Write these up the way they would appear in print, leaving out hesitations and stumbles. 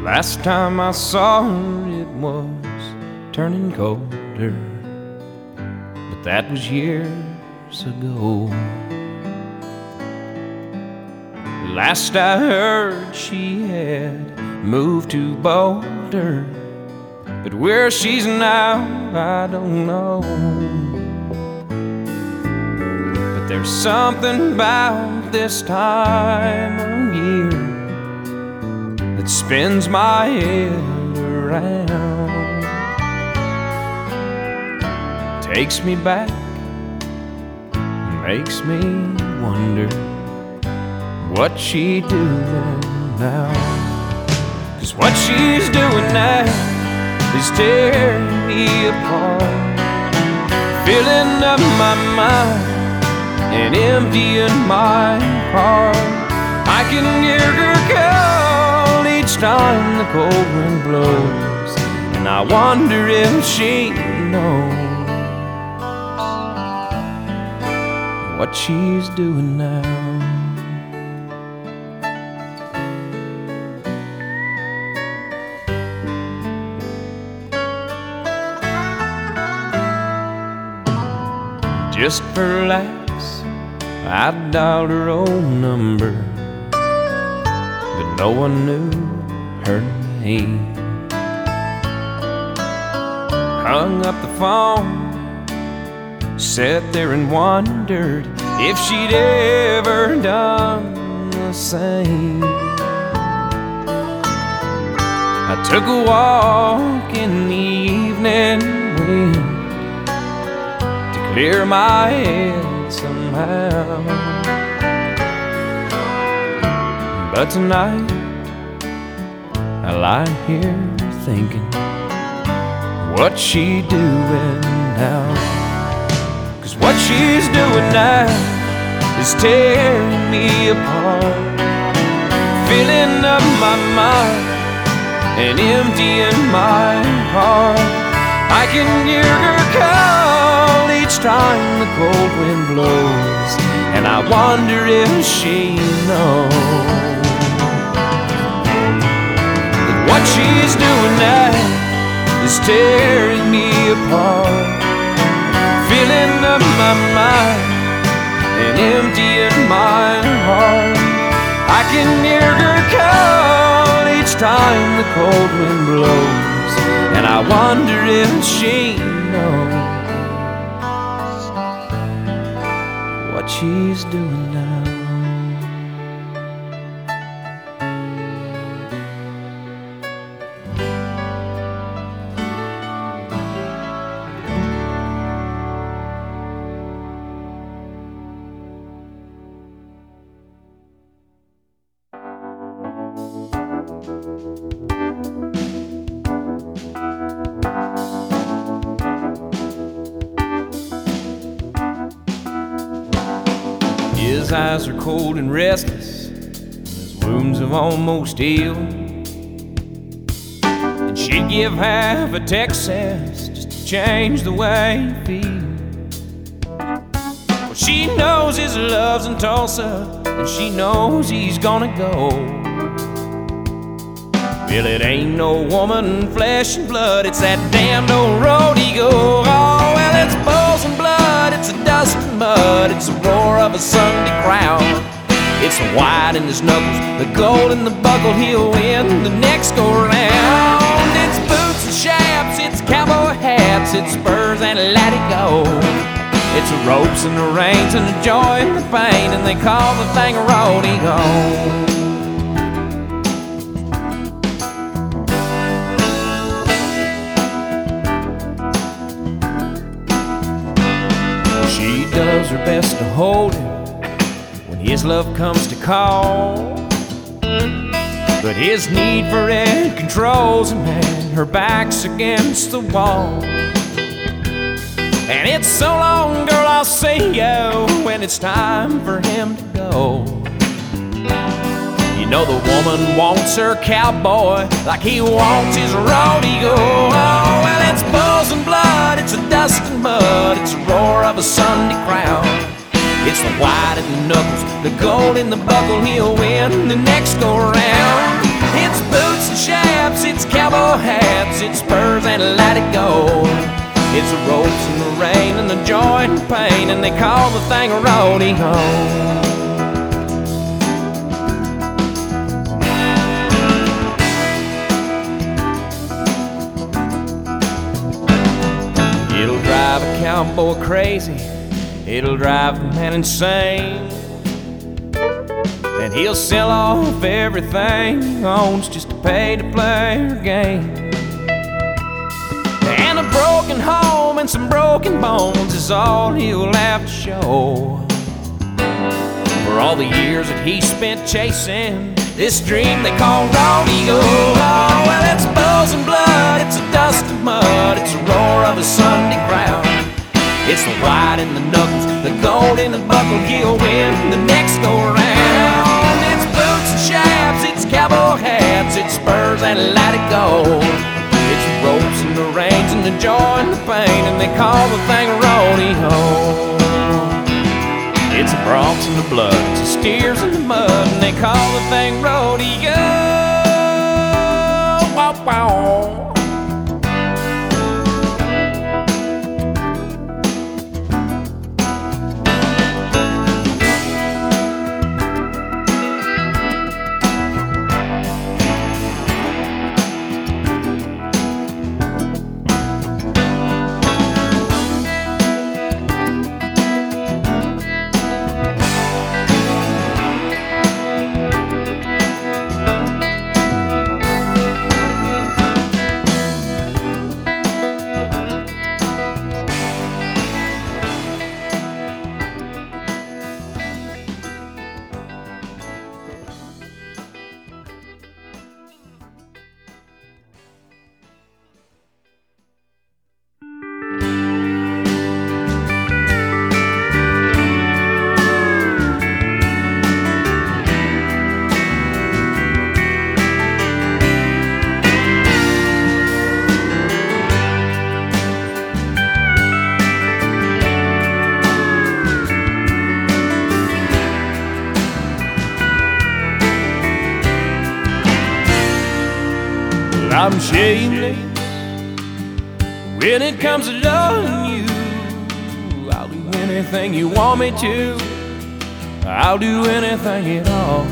Last time I saw her, it was turning colder, but that was years ago. Last I heard, she had moved to Boulder, but where she's now, I don't know. But there's something about this time of year that spins my head around, takes me back, makes me wonder what she doing now. 'Cause what she's doing now is tearing me apart, filling up my mind and emptying my heart. I can hear her call each time the cold wind blows, and I wonder if she knows what she's doing now. Just for laughs, I dialed her old number, but no one knew her name. Hung up the phone, sat there and wondered if she'd ever done the same. I took a walk in the evening wind, clear my head somehow. But tonight I lie here thinking, what's she doing now? 'Cause what she's doing now is tearing me apart, filling up my mind and emptying my heart. I can hear her call each time the cold wind blows, and I wonder if she knows that what she's doing now is tearing me apart, filling up my mind and emptying my heart. I can hear her call each time the cold wind blows, and I wonder if she knows what she's doing now. His eyes are cold and restless, his wounds have almost healed, and she'd give half of Texas just to change the way he feels. Well, she knows his love's in Tulsa, and she knows he's gonna go. Well, it ain't no woman, flesh and blood, it's that damned old road he goes. Oh, well, it's bulls and blood, it's a dust and mud, it's the roar of a Sunday crowd. It's the white in his knuckles, the gold in the buckle, he'll win the next go round. It's boots and chaps, it's cowboy hats, it's spurs and let it go. It's the ropes and the reins and the joy and the pain, and they call the thing a rodeo. She does her best to hold him when his love comes to call, but his need for it controls him, and her back's against the wall. And it's so long, girl, I'll see you when it's time for him to go. You know the woman wants her cowboy like he wants his rodeo. Oh, well, it's bulls and blood, it's a dust and mud, it's the roar of a Sunday crowd. It's the white in the knuckles, the gold in the buckle, he'll win the next go round. It's boots boots and chaps, it's cowboy hats, it's spurs and let it go. It's the ropes and the rain and the joy and the pain, and they call the thing a rodeo. It'll drive a cowboy crazy, it'll drive a man insane, and he'll sell off everything he owns just to pay to play her game. And a broken home and some broken bones is all he'll have to show for all the years that he spent chasing this dream they call rodeo. Oh, well, it's bulls and blood, it's a dust of mud, it's a roar of a Sunday crowd. It's the white in the knuckles, the gold in the buckle, he'll win the next go around. It's boots and chaps, it's cowboy hats, it's spurs and let it go. It's the ropes and the reins and the joy and the pain, and they call the thing a rodeo. It's the broncs and the blood, it's the steers in the mud, and they call the thing rodeo. Wow, wow. I'm shameless when it comes to loving you. I'll do anything you want me to, I'll do anything at all.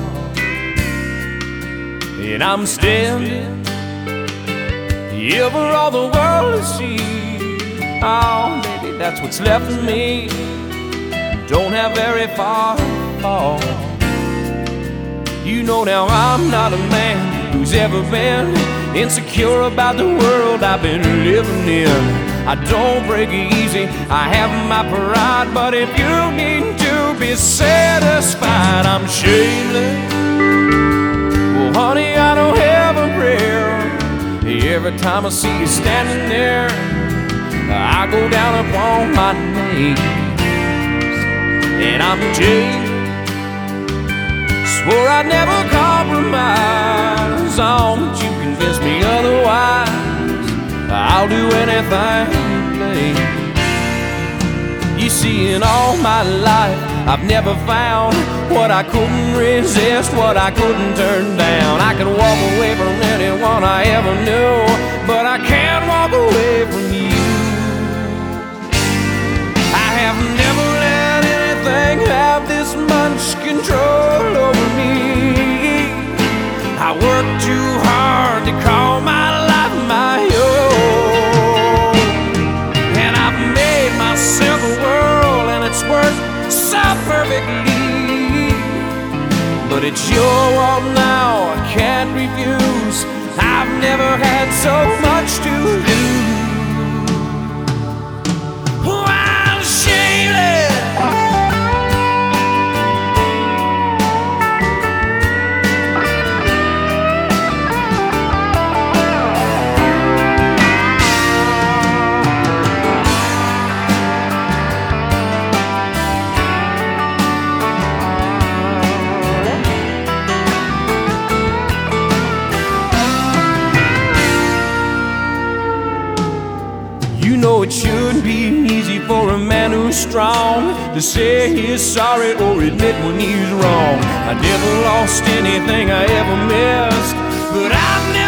And I'm standing here for all the world to see. Oh, baby, that's what's left of me. Don't have very far to fall. You know now I'm not a man who's ever been insecure about the world I've been living in. I don't break easy, I have my pride, but if you need to be satisfied, I'm shameless. Well, honey, I don't have a prayer. Every time I see you standing there, I go down upon my knees. And I'm changed, swore I'd never compromise on, but you convinced me otherwise. I'll do anything, please. You see, in all my life, I've never found what I couldn't resist, what I couldn't turn down. I could walk away from anyone I ever knew, but I can't walk away from you. I have never let anything have this much control over me. I work too hard to call my life my own, and I've made myself a world, and it's worked so perfectly. But it's your world now, I can't refuse. I've never had so much to lose. Oh, I'm shameless. You know it shouldn't be easy for a man who's strong to say he's sorry or admit when he's wrong. I never lost anything I ever missed, but I've never